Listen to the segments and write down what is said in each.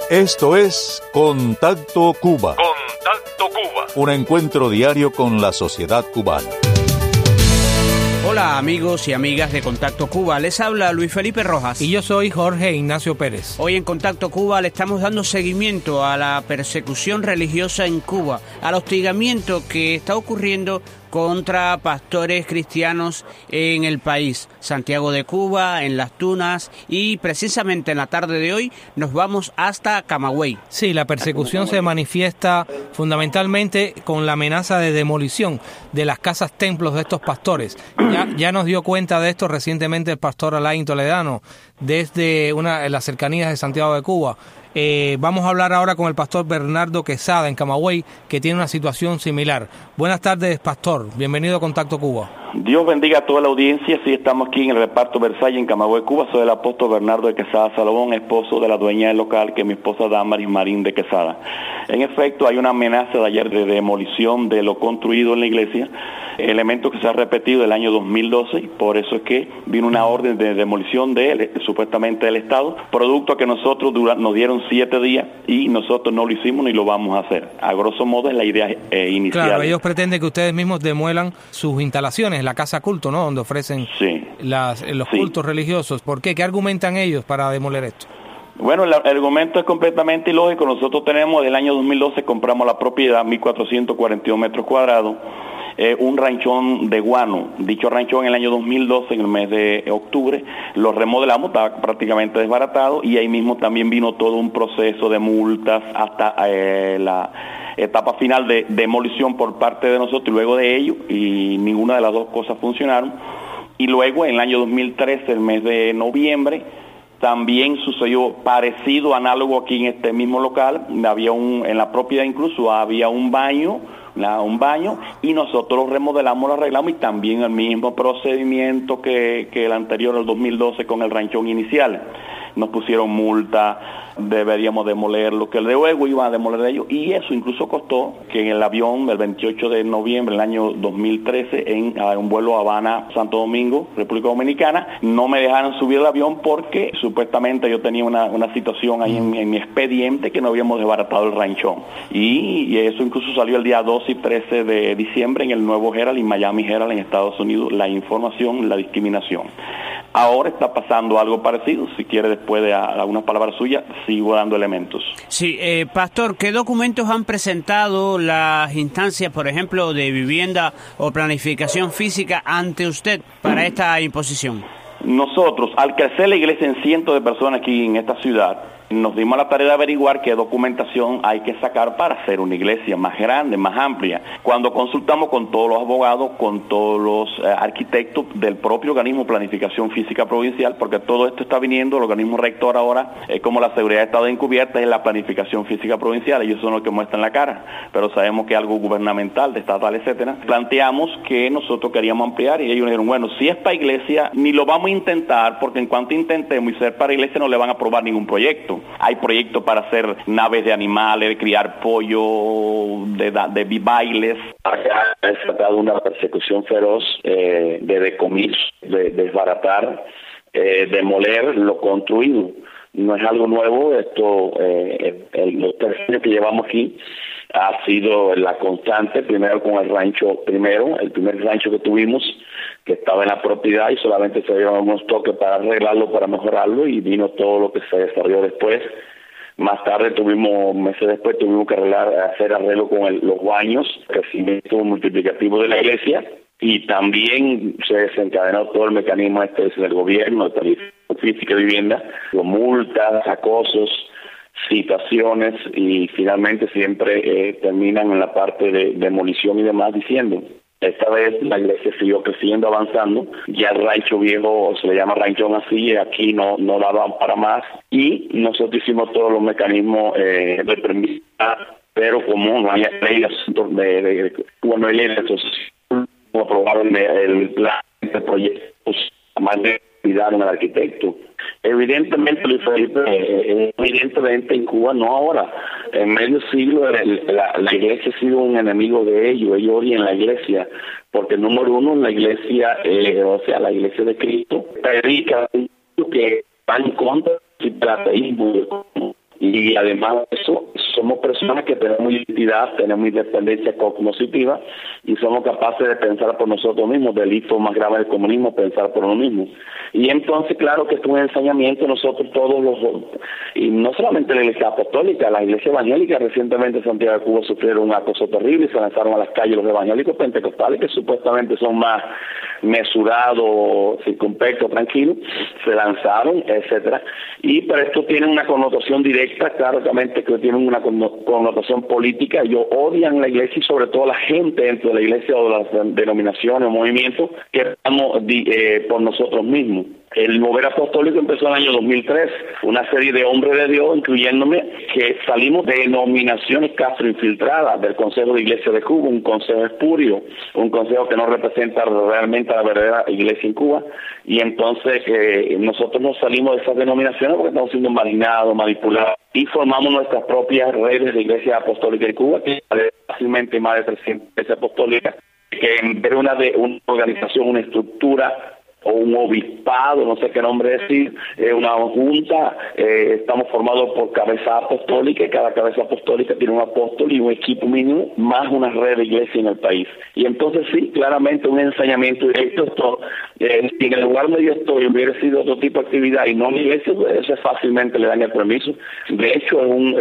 Esto es Contacto Cuba. Contacto Cuba. Un encuentro diario con la sociedad cubana. Hola amigos y amigas de Contacto Cuba, les habla Luis Felipe Rojas. Y yo soy Jorge Ignacio Pérez. Hoy en Contacto Cuba le estamos dando seguimiento a la persecución religiosa en Cuba, al hostigamiento que está ocurriendo contra pastores cristianos en el país, Santiago de Cuba, en Las Tunas, y precisamente en la tarde de hoy nos vamos hasta Camagüey. Sí, la persecución se manifiesta fundamentalmente con la amenaza de demolición de las casas templos de estos pastores. Ya nos dio cuenta de esto recientemente el pastor Alain Toledano desde las cercanías de Santiago de Cuba. Vamos a hablar ahora con el pastor Bernardo Quesada en Camagüey, que tiene una situación similar. Buenas tardes, pastor. Bienvenido a Contacto Cuba. Dios bendiga a toda la audiencia. Sí, estamos aquí en el reparto Versalles en Camagüey, Cuba. Soy el apóstol Bernardo de Quesada Salomón, esposo de la dueña del local, que es mi esposa Damaris Marín de Quesada. En efecto, hay una amenaza de ayer de demolición de lo construido en la iglesia, elemento que se ha repetido el año 2012, y por eso es que vino una orden de demolición supuestamente del Estado, producto que nosotros nos dieron 7 días y nosotros no lo hicimos ni lo vamos a hacer. A grosso modo es la idea inicial. Claro, ellos pretenden que ustedes mismos demuelan sus instalaciones, la casa culto, ¿no? Donde ofrecen los cultos religiosos. ¿Por qué? ¿Qué argumentan ellos para demoler esto? Bueno, el argumento es completamente ilógico. Nosotros tenemos, del año 2012, compramos la propiedad, 1.442 metros cuadrados, un ranchón de guano. Dicho ranchón en el año 2012, en el mes de octubre, lo remodelamos, estaba prácticamente desbaratado, y ahí mismo también vino todo un proceso de multas hasta la etapa final de demolición por parte de nosotros y luego de ello, y ninguna de las dos cosas funcionaron. Y luego, en el año 2013, el mes de noviembre, también sucedió parecido, análogo aquí en este mismo local. En la propiedad incluso había un baño, y nosotros lo remodelamos, lo arreglamos, y también el mismo procedimiento que el anterior, el 2012, con el ranchón inicial. Nos pusieron multa, deberíamos demolerlo, que luego iban a demoler ellos, y eso incluso costó que en el avión el 28 de noviembre del año 2013, en un vuelo a Habana-Santo Domingo, República Dominicana, no me dejaron subir el avión porque supuestamente yo tenía una situación ahí en mi expediente que no habíamos desbaratado el ranchón. Y eso incluso salió el día 12 y 13 de diciembre en el Nuevo Herald y Miami Herald en Estados Unidos, la información, la discriminación. Ahora está pasando algo parecido. Si quiere, después de algunas palabras suyas, sigo dando elementos. Sí, pastor, ¿qué documentos han presentado las instancias, por ejemplo, de vivienda o planificación física ante usted para esta imposición? Nosotros, al crecer la iglesia en cientos de personas aquí en esta ciudad, nos dimos la tarea de averiguar qué documentación hay que sacar para hacer una iglesia más grande, más amplia. Cuando consultamos con todos los abogados, con todos los arquitectos del propio organismo de planificación física provincial, porque todo esto está viniendo, el organismo rector ahora, como la seguridad de Estado encubierta, es la planificación física provincial, ellos son los que muestran la cara, pero sabemos que es algo gubernamental, de estatal, etcétera. Planteamos que nosotros queríamos ampliar, y ellos dijeron, bueno, si es para iglesia, ni lo vamos a intentar, porque en cuanto intentemos y ser para iglesia, no le van a aprobar ningún proyecto. Hay proyectos para hacer naves de animales, de criar pollo, de bailes. Acá se trata de una persecución feroz, de decomiso, de desbaratar, demoler lo construido. No es algo nuevo. Esto, los 3 años que llevamos aquí, ha sido la constante. Primero con el primer rancho que tuvimos, que estaba en la propiedad, y solamente se dieron unos toques para arreglarlo, para mejorarlo, y vino todo lo que se desarrolló después. Más tarde meses después tuvimos que hacer arreglo con los baños, crecimiento multiplicativo de la iglesia, y también se desencadenó todo el mecanismo del gobierno, de planificación física de vivienda, con multas, acosos, citaciones, y finalmente siempre terminan en la parte de demolición y demás, diciendo: esta vez la iglesia siguió creciendo, avanzando. Ya el rancho viejo, se le llama ranchón así, aquí no daban para más, y nosotros hicimos todos los mecanismos de permiso, pero como no hay ley de asociación, no aprobaron el plan de proyectos, más de cuidaron al arquitecto. Evidentemente, Luis Felipe, evidentemente en Cuba, no ahora, en medio siglo la iglesia ha sido un enemigo de ellos odian la iglesia, porque número uno, la iglesia, la iglesia de Cristo, predica que va en contra del ateísmo, y Y además de eso, somos personas que tenemos identidad, tenemos independencia cognitiva y somos capaces de pensar por nosotros mismos. Delito más grave del comunismo, pensar por uno mismo. Y entonces, claro que es un ensañamiento, nosotros todos y no solamente la Iglesia Apostólica, la Iglesia Evangélica, recientemente en Santiago de Cuba sufrieron un acoso terrible y se lanzaron a las calles los evangélicos pentecostales, que supuestamente son más mesurados, circunspectos, tranquilos, se lanzaron, etcétera. Pero esto tiene una connotación directa, claramente que tiene una connotación política. Ellos odian la Iglesia y sobre todo la gente dentro de la Iglesia o de las denominaciones o movimientos que estamos por nosotros mismos. El mover apostólico empezó en el año 2003, una serie de hombres de Dios, incluyéndome, que salimos de denominaciones castroinfiltradas del Consejo de Iglesia de Cuba, un consejo espurio, un consejo que no representa realmente a la verdadera iglesia en Cuba, y entonces nosotros nos salimos de esas denominaciones porque estamos siendo marginados, manipulados, y formamos nuestras propias redes de Iglesia Apostólica en Cuba, que fácilmente más de 300 iglesias apostólicas, que en vez de una organización, una estructura, o un obispado, no sé qué nombre decir, una junta, estamos formados por cabeza apostólica, y cada cabeza apostólica tiene un apóstol y un equipo mínimo, más una red de iglesia en el país. Y entonces sí, claramente un ensañamiento directo. Si en el lugar donde yo estoy hubiera sido otro tipo de actividad y no mi iglesia, eso fácilmente le dan el permiso. De hecho,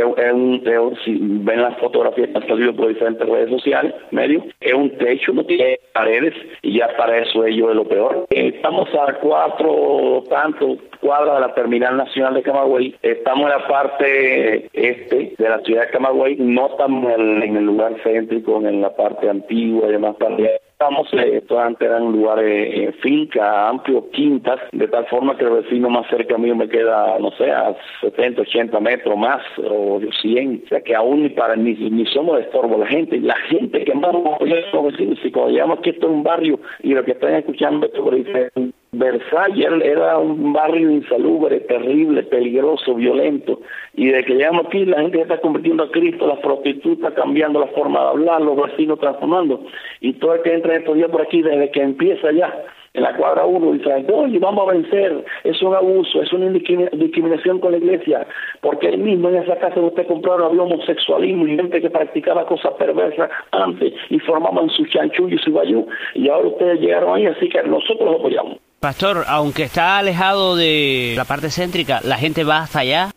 si ven las fotografías que han salido por diferentes redes sociales, medios, es un techo, no tiene paredes, y ya para eso ello es lo peor. Estamos a 4 cuadras de la Terminal Nacional de Camagüey. Estamos en la parte este de la ciudad de Camagüey. No estamos en el lugar céntrico, en la parte antigua y demás. Estos antes eran lugares, fincas, amplios, quintas, de tal forma que el vecino más cerca mío me queda, no sé, a 70, 80 metros más, o 100. O sea que aún ni somos de estorbo. La gente que más nos oye los vecinos, y cuando llegamos aquí, esto es un barrio, y lo que están escuchando esto dice Versalles era un barrio insalubre, terrible, peligroso, violento, y desde que llegamos aquí la gente se está convirtiendo a Cristo, las prostitutas cambiando la forma de hablar, los vecinos transformando, y todo el que entra estos días por aquí, desde que empieza ya en la cuadra 1, dice, oye, vamos a vencer, es un abuso, es una discriminación con la iglesia, porque ahí mismo en esa casa que usted compraron había homosexualismo y gente que practicaba cosas perversas antes y formaban su chanchullo y su bayú, y ahora ustedes llegaron ahí, así que nosotros los apoyamos. Pastor, aunque está alejado de la parte céntrica, ¿la gente va hasta allá?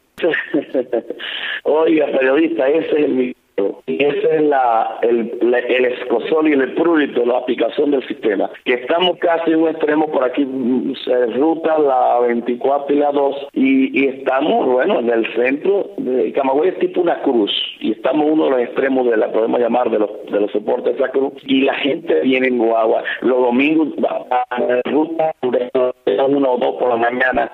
Oiga, periodista, ese es el micro. Y ese es el escozor y el prurito, la aplicación del sistema. Que estamos casi en un extremo por aquí, ruta la 24 y la 2, y estamos, bueno, en el centro de Camagüey, es tipo una cruz, y estamos uno de los extremos de la, podemos llamar, de los soportes de esa cruz, y la gente viene en guagua. Los domingos, a la ruta de 1 o 2 por la mañana,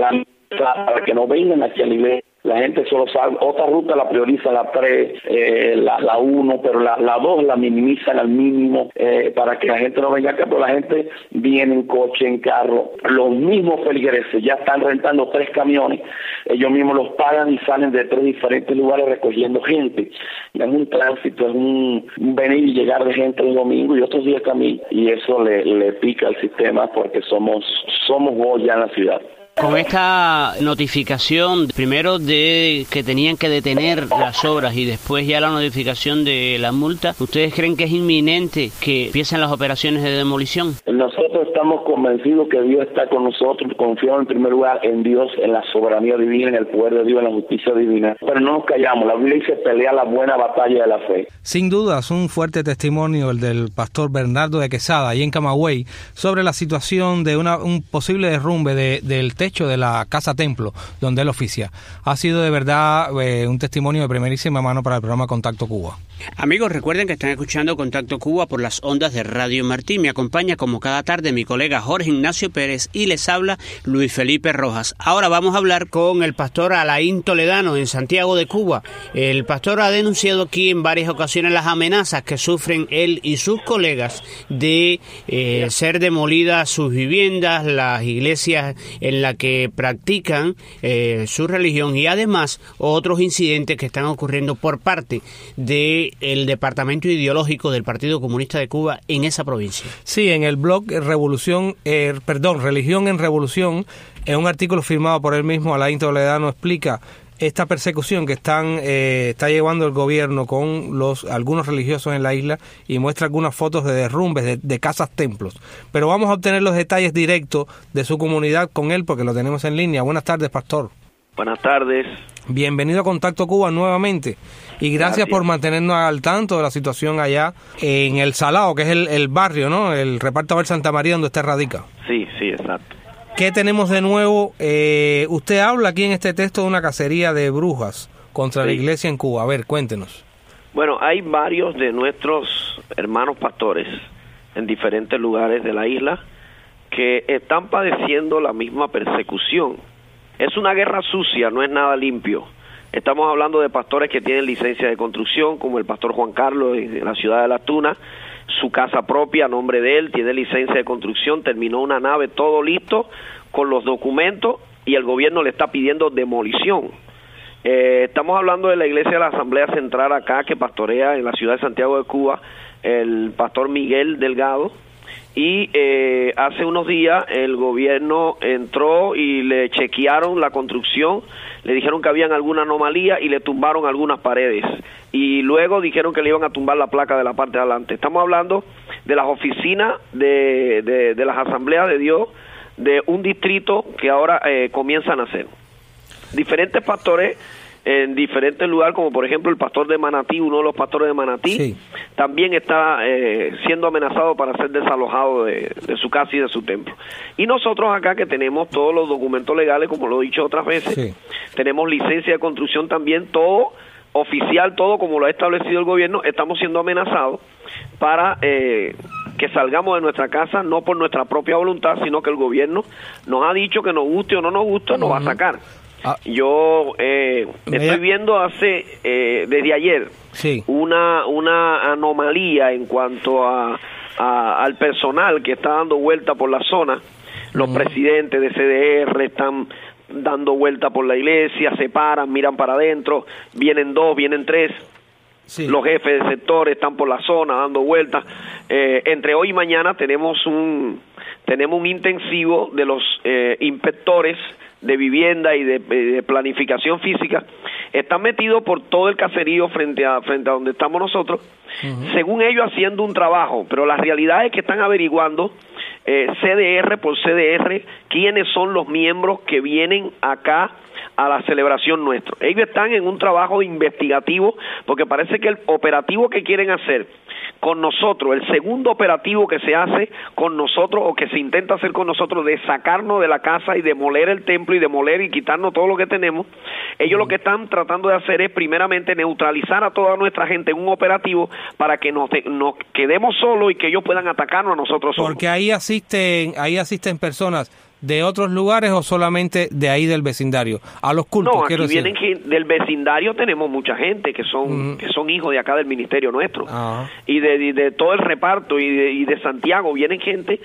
para que no vengan aquí a la iglesia. La gente solo sabe, otra ruta la prioriza la 3, la 1, pero la 2 la minimizan al mínimo para que la gente no venga acá, pero la gente viene en coche, en carro. Los mismos feligreses ya están rentando 3 camiones, ellos mismos los pagan y salen de 3 diferentes lugares recogiendo gente. Es un tránsito, es un venir y llegar de gente el domingo y otros días también, y eso le pica al sistema porque somos voz ya en la ciudad. Con esta notificación, primero de que tenían que detener las obras y después ya la notificación de la multa, ¿ustedes creen que es inminente que empiecen las operaciones de demolición? Nosotros estamos convencidos que Dios está con nosotros, confiamos en primer lugar en Dios, en la soberanía divina, en el poder de Dios, en la justicia divina, pero no nos callamos, la Biblia dice pelea la buena batalla de la fe. Sin dudas, un fuerte testimonio el del pastor Bernardo de Quesada, ahí en Camagüey, sobre la situación de un posible derrumbe del techo de la Casa Templo, donde él oficia. Ha sido de verdad un testimonio de primerísima mano para el programa Contacto Cuba. Amigos, recuerden que están escuchando Contacto Cuba por las ondas de Radio Martí. Me acompaña como cada tarde mi colega Jorge Ignacio Pérez y les habla Luis Felipe Rojas. Ahora vamos a hablar con el pastor Alain Toledano en Santiago de Cuba. El pastor ha denunciado aquí en varias ocasiones las amenazas que sufren él y sus colegas de ser demolidas sus viviendas, las iglesias en las que practican su religión y además otros incidentes que están ocurriendo por parte de el departamento ideológico del Partido Comunista de Cuba en esa provincia. Sí, en el blog Religión en Revolución, en un artículo firmado por él mismo, Alain Toledano explica esta persecución que está llevando el gobierno con algunos religiosos en la isla y muestra algunas fotos de derrumbes de casas templos. Pero vamos a obtener los detalles directos de su comunidad con él porque lo tenemos en línea. Buenas tardes, pastor. Buenas tardes. Bienvenido a Contacto Cuba nuevamente y gracias por mantenernos al tanto de la situación allá en El Salao, que es el barrio, ¿no? El reparto de Santa María donde usted radica. Sí, exacto. ¿Qué tenemos de nuevo? Usted habla aquí en este texto de una cacería de brujas contra la iglesia en Cuba. A ver, cuéntenos. Bueno, hay varios de nuestros hermanos pastores en diferentes lugares de la isla que están padeciendo la misma persecución. Es una guerra sucia, no es nada limpio. Estamos hablando de pastores que tienen licencia de construcción, como el pastor Juan Carlos en la ciudad de Las Tunas, su casa propia a nombre de él, tiene licencia de construcción, terminó una nave, todo listo, con los documentos, y el gobierno le está pidiendo demolición. Estamos hablando de la iglesia de la Asamblea Central acá, que pastorea en la ciudad de Santiago de Cuba, el pastor Miguel Delgado, y hace unos días el gobierno entró y le chequearon la construcción, le dijeron que habían alguna anomalía y le tumbaron algunas paredes, y luego dijeron que le iban a tumbar la placa de la parte de adelante. Estamos hablando de las oficinas de las asambleas de Dios, de un distrito que ahora comienzan a hacer. Diferentes pastores en diferentes lugares, como por ejemplo el pastor de Manatí, uno de los pastores de Manatí, sí, también está siendo amenazado para ser desalojado de su casa y de su templo. Y nosotros acá, que tenemos todos los documentos legales, como lo he dicho otras veces, sí, tenemos licencia de construcción también, todo oficial, todo como lo ha establecido el gobierno, estamos siendo amenazados para que salgamos de nuestra casa, no por nuestra propia voluntad, sino que el gobierno nos ha dicho que nos guste o no nos guste, nos va a sacar. Yo estoy viendo desde ayer, sí, una anomalía en cuanto al personal que está dando vuelta por la zona. Los presidentes de CDR están dando vuelta por la iglesia, se paran, miran para adentro, vienen 2, vienen 3. Sí. Los jefes de sector están por la zona dando vueltas. Entre hoy y mañana tenemos un intensivo de los inspectores de vivienda y de planificación física. Están metidos por todo el caserío frente a donde estamos nosotros, según ellos haciendo un trabajo, pero la realidad es que están averiguando CDR por CDR quiénes son los miembros que vienen acá a la celebración nuestra. Ellos están en un trabajo investigativo porque parece que el operativo que quieren hacer con nosotros, el segundo operativo que se hace con nosotros o que se intenta hacer con nosotros de sacarnos de la casa y demoler el templo y demoler y quitarnos todo lo que tenemos, ellos lo que están tratando de hacer es primeramente neutralizar a toda nuestra gente en un operativo para que nos quedemos solos y que ellos puedan atacarnos a nosotros solos. Porque ahí asisten personas de otros lugares o solamente de ahí del vecindario, a los cultos. No, aquí vienen del vecindario, tenemos mucha gente que son hijos de acá del ministerio nuestro, y de todo el reparto y de Santiago vienen gente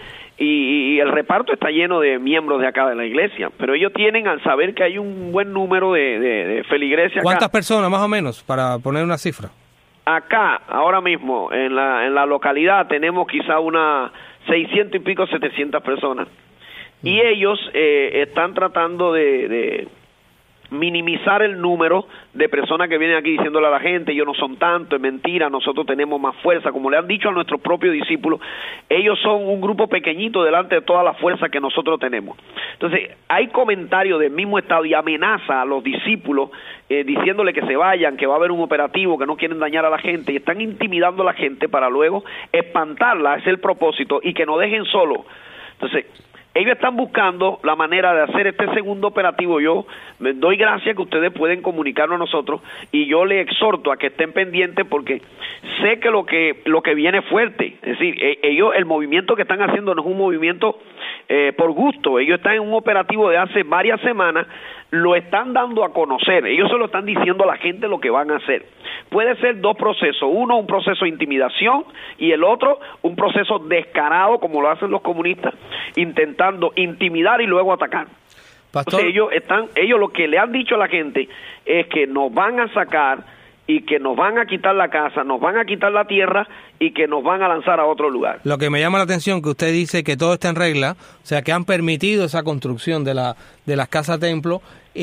y el reparto está lleno de miembros de acá de la iglesia, pero ellos tienen, al saber que hay un buen número de feligreses acá. ¿Cuántas personas más o menos, para poner una cifra? Acá, ahora mismo, en la localidad tenemos quizá unas 600 y pico, 700 personas. Y ellos están tratando de minimizar el número de personas que vienen aquí diciéndole a la gente, ellos no son tanto, es mentira, nosotros tenemos más fuerza, como le han dicho a nuestros propios discípulos, ellos son un grupo pequeñito delante de toda la fuerza que nosotros tenemos. Entonces, hay comentarios del mismo estado y amenaza a los discípulos diciéndole que se vayan, que va a haber un operativo, que no quieren dañar a la gente, y están intimidando a la gente para luego espantarla, ese es el propósito, y que nos dejen solos. Entonces, ellos están buscando la manera de hacer este segundo operativo. Yo me doy gracias que ustedes pueden comunicarnos a nosotros y yo les exhorto a que estén pendientes porque sé que lo que viene es fuerte. Es decir, ellos, el movimiento que están haciendo no es un movimiento por gusto. Ellos están en un operativo de hace varias semanas, lo están dando a conocer. Ellos se lo están diciendo a la gente lo que van a hacer. Puede ser dos procesos. Uno, un proceso de intimidación y el otro, un proceso descarado, como lo hacen los comunistas, intentando intimidar y luego atacar. Pastor. Entonces ellos lo que le han dicho a la gente es que nos van a sacar y que nos van a quitar la casa, nos van a quitar la tierra y que nos van a lanzar a otro lugar. Lo que me llama la atención que usted dice que todo está en regla, o sea, que han permitido esa construcción de las casas templo.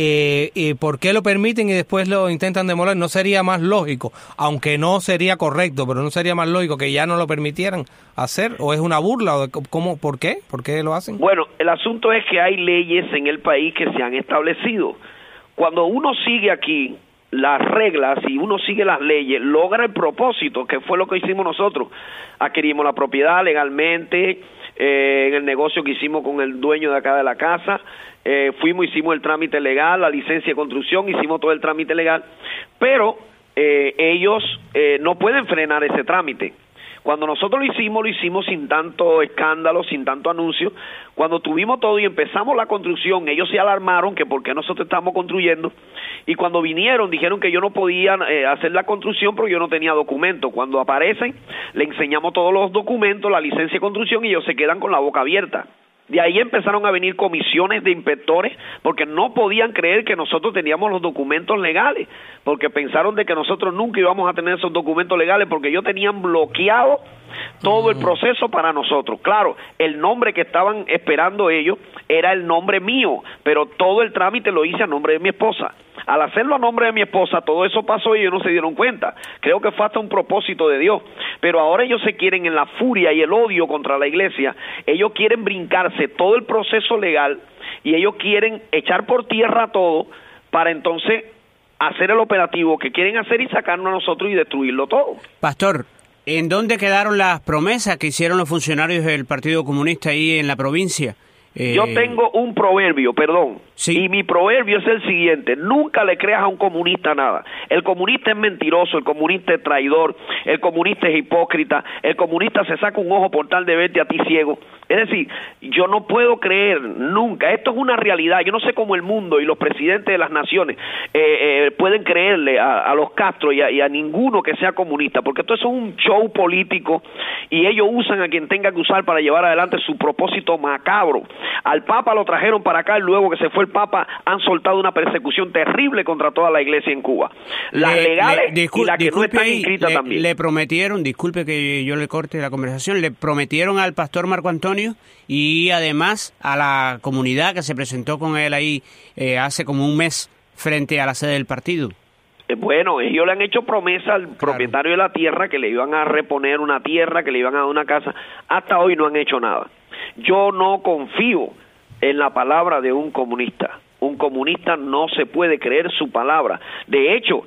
¿Por qué lo permiten y después lo intentan demoler? ¿No sería más lógico, aunque no sería correcto, pero no sería más lógico que ya no lo permitieran hacer? ¿O es una burla? ¿O cómo? ¿Por qué? ¿Por qué lo hacen? Bueno, el asunto es que hay leyes en el país que se han establecido. Cuando uno sigue aquí las reglas y uno sigue las leyes, logra el propósito, que fue lo que hicimos nosotros. Adquirimos la propiedad legalmente, en el negocio que hicimos con el dueño de acá de la casa, hicimos el trámite legal, la licencia de construcción, hicimos todo el trámite legal, pero ellos no pueden frenar ese trámite. Cuando nosotros lo hicimos sin tanto escándalo, sin tanto anuncio. Cuando tuvimos todo y empezamos la construcción, ellos se alarmaron que por qué nosotros estamos construyendo, y cuando vinieron dijeron que yo no podía hacer la construcción porque yo no tenía documentos. Cuando aparecen, le enseñamos todos los documentos, la licencia de construcción, y ellos se quedan con la boca abierta. De ahí empezaron a venir comisiones de inspectores porque no podían creer que nosotros teníamos los documentos legales, porque pensaron de que nosotros nunca íbamos a tener esos documentos legales porque ellos tenían bloqueado todo el proceso para nosotros. Claro, el nombre que estaban esperando ellos era el nombre mío, pero todo el trámite lo hice a nombre de mi esposa. Al hacerlo a nombre de mi esposa, todo eso pasó y ellos no se dieron cuenta. Creo que fue hasta un propósito de Dios. Pero ahora ellos se quieren, en la furia y el odio contra la iglesia, ellos quieren brincarse todo el proceso legal y ellos quieren echar por tierra todo para entonces hacer el operativo que quieren hacer y sacarnos a nosotros y destruirlo todo. Pastor, ¿en dónde quedaron las promesas que hicieron los funcionarios del Partido Comunista ahí en la provincia? Yo tengo un proverbio, sí. Y mi proverbio es el siguiente: nunca le creas a un comunista nada. El comunista es mentiroso, el comunista es traidor, el comunista es hipócrita, el comunista se saca un ojo por tal de verte a ti ciego. Es decir, yo no puedo creer nunca, esto es una realidad. Yo no sé cómo el mundo y los presidentes de las naciones pueden creerle a los Castro y a ninguno que sea comunista, porque esto es un show político y ellos usan a quien tenga que usar para llevar adelante su propósito macabro. Al Papa lo trajeron para acá y luego que se fue el Papa han soltado una persecución terrible contra toda la iglesia en Cuba. Las legales y las que no están inscritas también. Le prometieron, disculpe que yo le corte la conversación, le prometieron al pastor Marco Antonio y además a la comunidad que se presentó con él ahí hace como un mes frente a la sede del partido. Bueno, ellos le han hecho promesa al propietario de la tierra que le iban a reponer una tierra, que le iban a dar una casa. Hasta hoy no han hecho nada. Yo no confío en la palabra de un comunista. Un comunista no se puede creer su palabra. De hecho,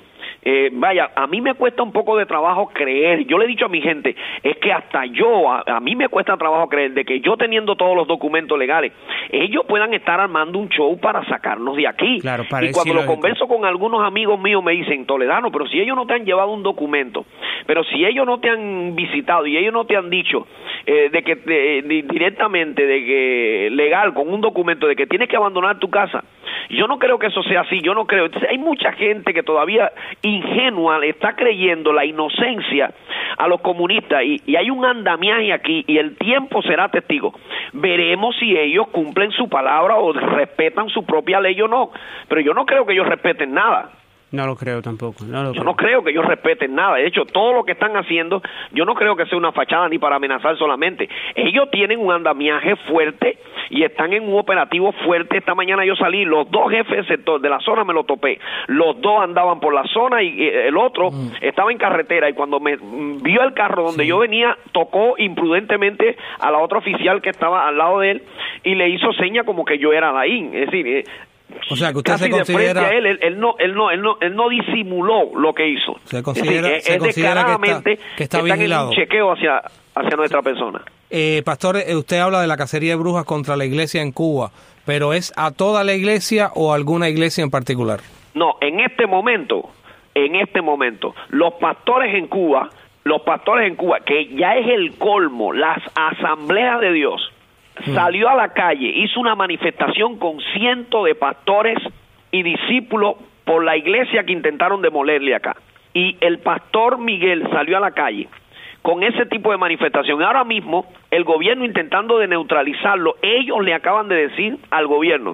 a mí me cuesta un poco de trabajo creer. Yo le he dicho a mi gente, es que hasta yo, a mí me cuesta trabajo creer de que yo teniendo todos los documentos legales, ellos puedan estar armando un show para sacarnos de aquí. Claro, y cuando lo converso con algunos amigos míos me dicen, Toledano, pero si ellos no te han llevado un documento, pero si ellos no te han visitado y ellos no te han dicho directamente, de que legal, con un documento de que tienes que abandonar tu casa, yo no creo que eso sea así, yo no creo. Entonces, hay mucha gente que todavía ingenua le está creyendo la inocencia a los comunistas y hay un andamiaje aquí y el tiempo será testigo. Veremos si ellos cumplen su palabra o respetan su propia ley o no, pero yo no creo que ellos respeten nada. No lo creo tampoco. Yo no creo que ellos respeten nada. De hecho, todo lo que están haciendo, yo no creo que sea una fachada ni para amenazar solamente. Ellos tienen un andamiaje fuerte y están en un operativo fuerte. Esta mañana yo salí, los dos jefes del sector de la zona me lo topé. Los dos andaban por la zona y el otro estaba en carretera y cuando me vio el carro donde yo venía, tocó imprudentemente a la otra oficial que estaba al lado de él y le hizo seña como que yo era Alain. Es decir, o sea, que usted casi se considera... de frente a él no disimuló lo que hizo. Se considera, es descaradamente que está están vigilado. En un chequeo hacia nuestra persona. Pastor, usted habla de la cacería de brujas contra la iglesia en Cuba, pero ¿es a toda la iglesia o a alguna iglesia en particular? No, en este momento, los pastores en Cuba, que ya es el colmo, las asambleas de Dios, salió a la calle, hizo una manifestación con cientos de pastores y discípulos por la iglesia que intentaron demolerle acá. Y el pastor Miguel salió a la calle con ese tipo de manifestación. Ahora mismo, el gobierno intentando de neutralizarlo, ellos le acaban de decir al gobierno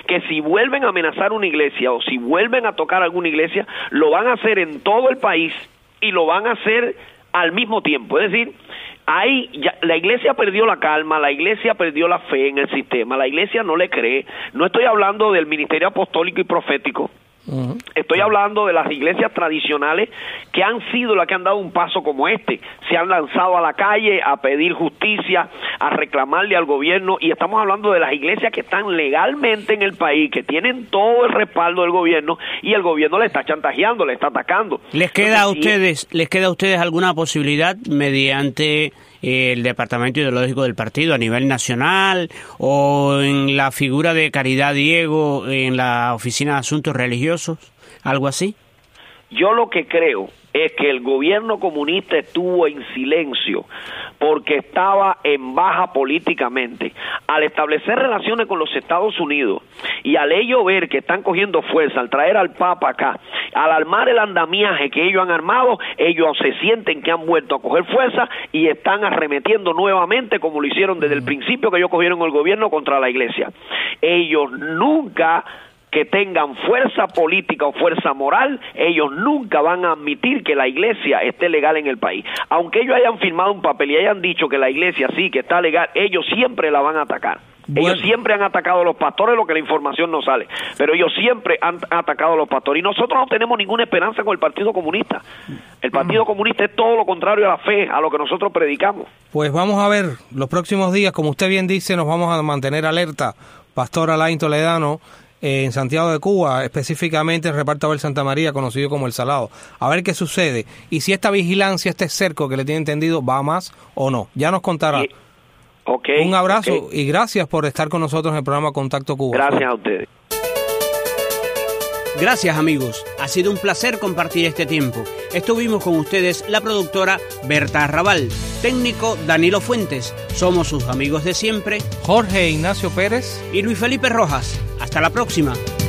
que si vuelven a amenazar una iglesia o si vuelven a tocar alguna iglesia, lo van a hacer en todo el país y lo van a hacer al mismo tiempo. Es decir, la iglesia perdió la calma, la iglesia perdió la fe en el sistema, la iglesia no le cree. No estoy hablando del ministerio apostólico y profético, estoy hablando de las iglesias tradicionales que han sido las que han dado un paso como este. Se han lanzado a la calle a pedir justicia, a reclamarle al gobierno, y estamos hablando de las iglesias que están legalmente en el país, que tienen todo el respaldo del gobierno, y el gobierno le está chantajeando, le está atacando. ¿Les queda a ustedes alguna posibilidad mediante el departamento ideológico del partido a nivel nacional o en la figura de Caridad Diego en la Oficina de Asuntos Religiosos, algo así? Yo lo que creo es que el gobierno comunista estuvo en silencio porque estaba en baja políticamente. Al establecer relaciones con los Estados Unidos y al ellos ver que están cogiendo fuerza, al traer al Papa acá, al armar el andamiaje que ellos han armado, ellos se sienten que han vuelto a coger fuerza y están arremetiendo nuevamente como lo hicieron desde el principio que ellos cogieron el gobierno contra la iglesia. Ellos nunca que tengan fuerza política o fuerza moral, ellos nunca van a admitir que la iglesia esté legal en el país. Aunque ellos hayan firmado un papel y hayan dicho que la iglesia sí, que está legal, ellos siempre la van a atacar. Bueno. Ellos siempre han atacado a los pastores, lo que la información no sale, pero ellos siempre han atacado a los pastores, y nosotros no tenemos ninguna esperanza con el Partido Comunista. El Partido Comunista es todo lo contrario a la fe, a lo que nosotros predicamos. Pues vamos a ver, los próximos días, como usted bien dice, nos vamos a mantener alerta, Pastor Alain Toledano, en Santiago de Cuba, específicamente en Reparto Abel Santa María, conocido como El Salado. A ver qué sucede y si esta vigilancia, este cerco que le tiene entendido, va más o no. Ya nos contará. Un abrazo y gracias por estar con nosotros en el programa Contacto Cuba. Gracias a ustedes. Gracias, amigos. Ha sido un placer compartir este tiempo. Estuvimos con ustedes la productora Berta Arrabal, técnico Danilo Fuentes. Somos sus amigos de siempre, Jorge Ignacio Pérez y Luis Felipe Rojas. Hasta la próxima.